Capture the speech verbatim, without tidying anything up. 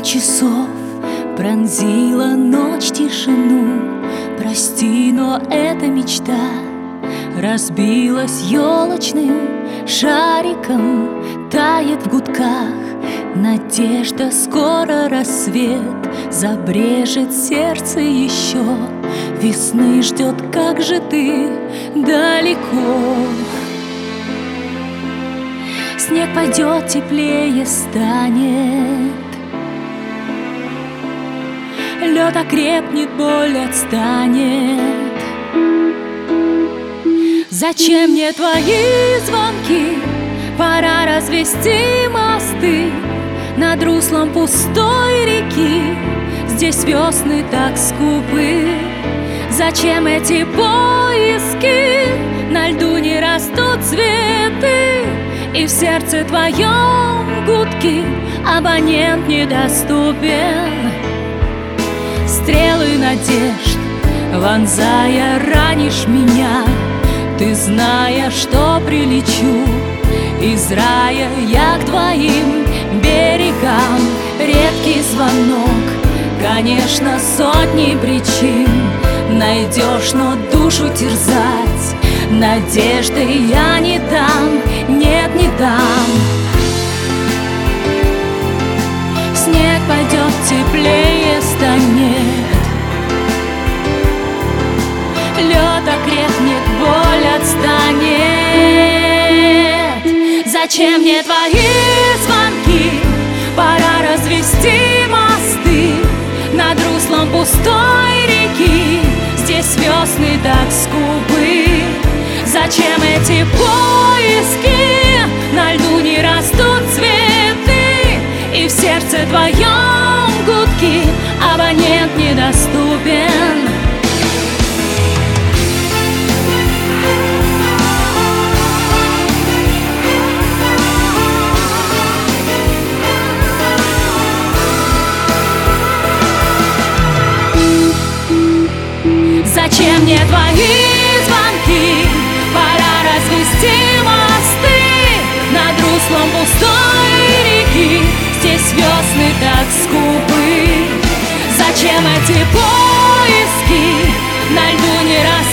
часов пронзила ночь тишину. Прости, но эта мечта разбилась елочным шариком, тает в гудках надежда, скоро рассвет забрежет сердце еще. Весны ждет, как же ты далеко. Снег пойдет, теплее станет, лед окрепнет, боль отстанет. Зачем мне твои звонки? Пора развести мосты над руслом пустой реки. Здесь весны так скупы. Зачем эти поиски? На льду не растут цветы, и в сердце твоем гудки абонент недоступен. Стрелы надежд вонзая, ранишь меня. Ты, зная, что прилечу из рая я к твоим берегам. Редкий звонок, конечно, сотни причин найдешь, но душу терзать надежды я не дам, нет, не дам. Снег пойдет, теплее станет, лед окрепнет, боль отстанет. Зачем мне твои звонки? Пора развести мосты над руслом пустой реки. Здесь весны так скупы. Зачем эти поиски? На льду не растут цветы, и в сердце твоем гудки абонент недоступен. Зачем мне твои звонки? Пора развести мосты над руслом пустой реки. Здесь весны так скупы. Зачем эти поиски? На льду не растут